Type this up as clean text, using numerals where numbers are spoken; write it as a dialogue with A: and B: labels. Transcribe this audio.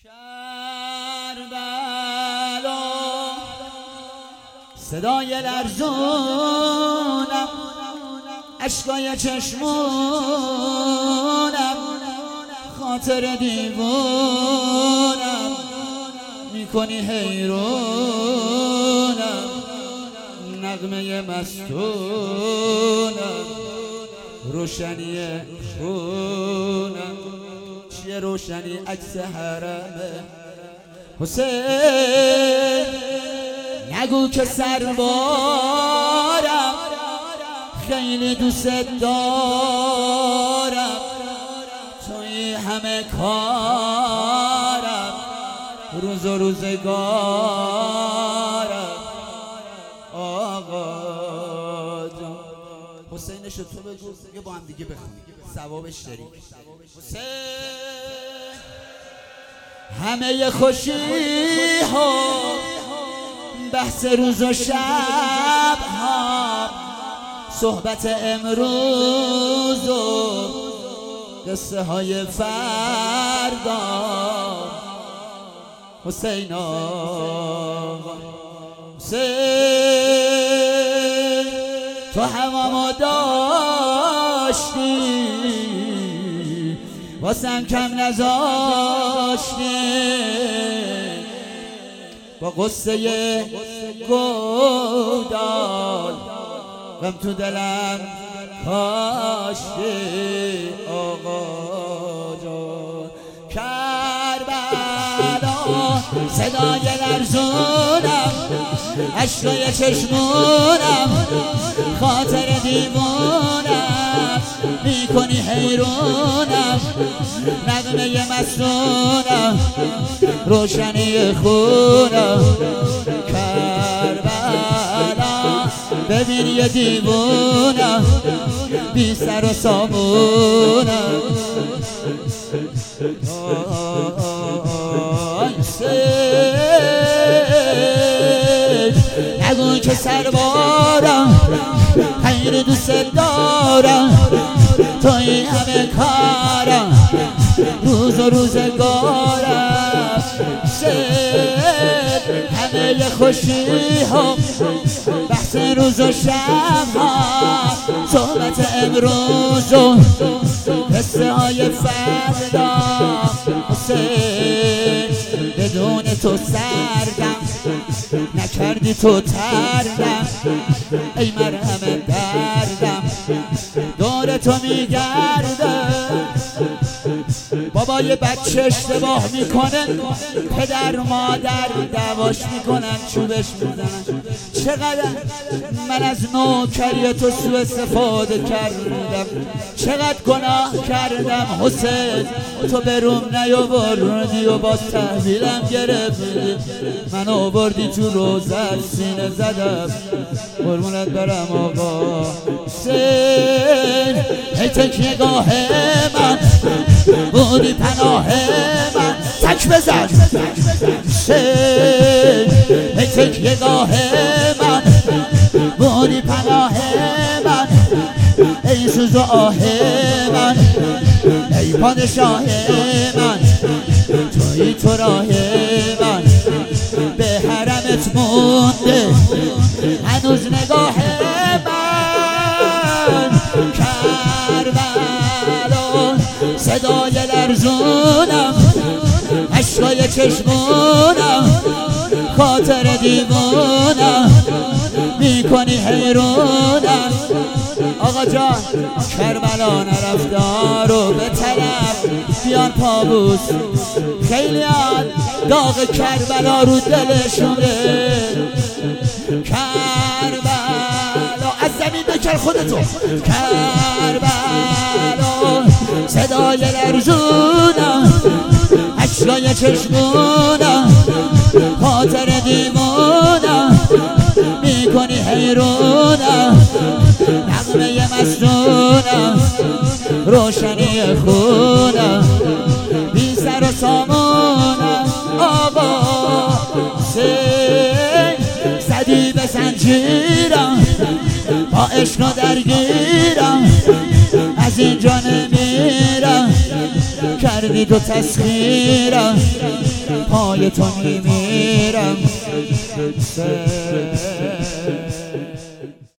A: کربلا صدای لرزونم، اشکای چشمونم، خاطر دیوونم، میکنی حیرونم، نغمه مستونم، روشنی خونم. چیه روشنی؟ عکس حرمه حسین. نگو که سربارم، خیلی دوست دارم، توی همه کارم، روز و روزگارم. آقا جان حسینشو تو بگو که با هم دیگه بخونیم، ثوابش داریم. حسین همه خوشی ها، بحث روز و شب ها، صحبت امروز و قصه های فردا. حسین آقا حسین، تو همامو داشتی، واسم کم نذاشتی، با قصه گودال غم تو دلم کاشتی. آقا جان کربلا صدای لرزونم، اشکای چشمونم، خاطر دیوونم، میکنی حیرونم، نغمه مستونم، روشنی خونم. کربلا ببین یه دیوونم، بی سر و سامونم. نگو که سربارم، خیلی دوست دارم، توی همه کارم، روز و روزگارم. همه خوشی ها، بحث روز و شب ها، صحبت امروز و قصه های فردا. حسین بدون تو سردم، نکردی تو تردم، ای مرهم دردم، دور تو میگردم. بابا یه بچه اشتباه میکنه، پدر مادر دعواش میکنن، چوبش میزنن. چقدر من از نوکری تو سوء استفاده کردم، چقدر گناه کردم. حسین تو بروم نیاوردی و باز تحویلم گرفتی، من آوردی تو روزت سینه زدم، قربونت برم آقا حسین. ای تکیهگاه من بودی، پناه من، تک بزن حسین. ای تکیهگاه من بودی، پناه من، ای سوز و آه من، ای پادشاه من، توی تو راه من. به حرمت مونده هنوز نگاه من. کربلا صدای لرزونم، اشکای چشمونم، خاطر دیوونم، میکنی حیرونم. آقا جان کربلا نرفتار رو به طرف بیان پابوس، خیلی داغ کربلا رو دلشونه. کربلا از زمین بکر خودتو. کربلا صدای لرزونم، اشکای چشمونم، خاطر دیوونم، میکنی حیرونم، نغمه مستونم، روشنی خونم، بی سر و سامونم. آقا زدی به زنجیرم، با عشق و درگیرم، از اینجا نمیرم، کردی تو تسخیرم. پای تو میمیرم